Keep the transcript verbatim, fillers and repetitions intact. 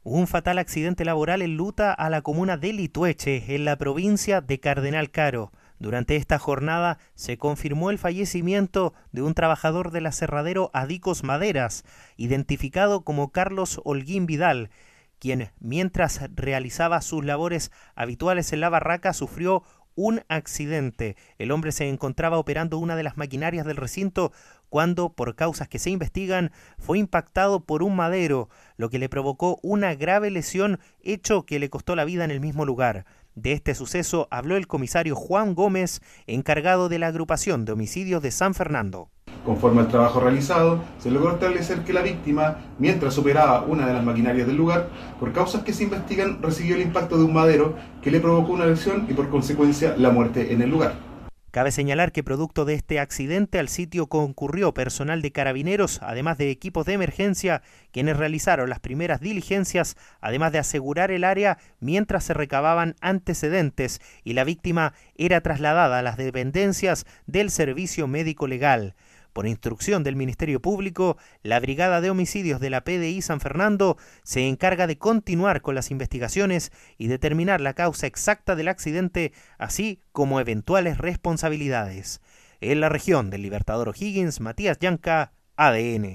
Un fatal accidente laboral enluta a la comuna de Litueche, en la provincia de Cardenal Caro. Durante esta jornada se confirmó el fallecimiento de un trabajador del aserradero Adicos Maderas, identificado como Carlos Holguín Vidal, quien, mientras realizaba sus labores habituales en la barraca, sufrió un accidente. El hombre se encontraba operando una de las maquinarias del recinto cuando, por causas que se investigan, fue impactado por un madero, lo que le provocó una grave lesión, hecho que le costó la vida en el mismo lugar. De este suceso habló el comisario Juan Gómez, encargado de la agrupación de homicidios de San Fernando. Conforme al trabajo realizado, se logró establecer que la víctima, mientras operaba una de las maquinarias del lugar, por causas que se investigan, recibió el impacto de un madero que le provocó una lesión y por consecuencia la muerte en el lugar. Cabe señalar que producto de este accidente al sitio concurrió personal de carabineros, además de equipos de emergencia, quienes realizaron las primeras diligencias, además de asegurar el área mientras se recababan antecedentes y la víctima era trasladada a las dependencias del Servicio Médico Legal. Por instrucción del Ministerio Público, la Brigada de Homicidios de la P D I San Fernando se encarga de continuar con las investigaciones y determinar la causa exacta del accidente, así como eventuales responsabilidades. En la región del Libertador O'Higgins, Matías Llanca, A D N.